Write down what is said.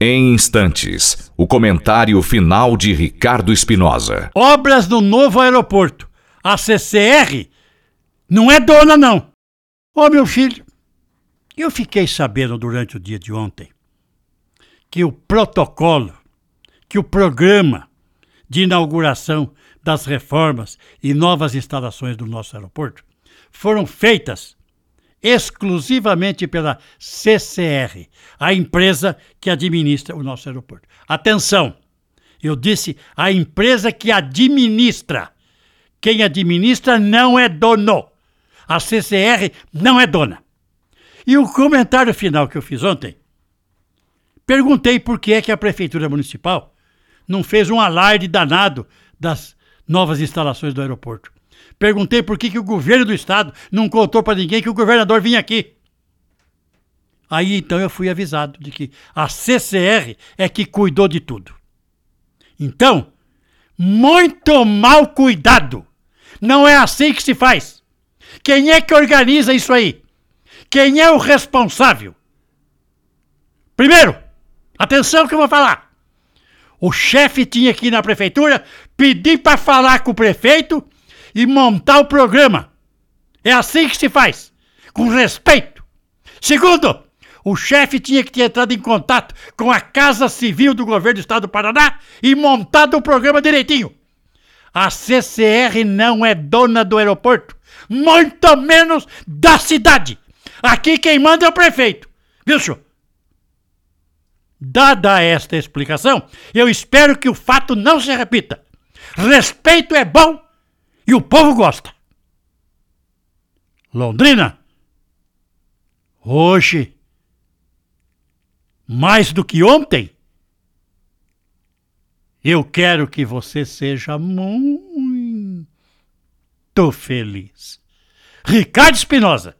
Em instantes, o comentário final de Ricardo Espinosa. Obras no novo aeroporto. A CCR não é dona, não. Ô, meu filho, eu fiquei sabendo durante o dia de ontem que o protocolo, que o programa de inauguração das reformas e novas instalações do nosso aeroporto foram feitas exclusivamente pela CCR, a empresa que administra o nosso aeroporto. Atenção, eu disse a empresa que administra. Quem administra não é dono. A CCR não é dona. E o comentário final que eu fiz ontem, perguntei por que é que a Prefeitura Municipal não fez um alarde danado das novas instalações do aeroporto. Perguntei por que o governo do estado não contou para ninguém que o governador vinha aqui. Aí então eu fui avisado de que a CCR é que cuidou de tudo. Então, muito mal cuidado. Não é assim que se faz. Quem é que organiza isso aí? Quem é o responsável? Primeiro, atenção que eu vou falar. O chefe tinha que ir na prefeitura, pedir para falar com o prefeito e montar o programa. É assim que se faz, com respeito. Segundo, o chefe tinha que ter entrado em contato com a Casa Civil do Governo do Estado do Paraná e montado o programa direitinho. A CCR não é dona do aeroporto, muito menos da cidade. Aqui quem manda é o prefeito. Viu, senhor? Dada esta explicação, eu espero que o fato não se repita. Respeito é bom e o povo gosta. Londrina, hoje, mais do que ontem, eu quero que você seja muito feliz. Ricardo Espinosa.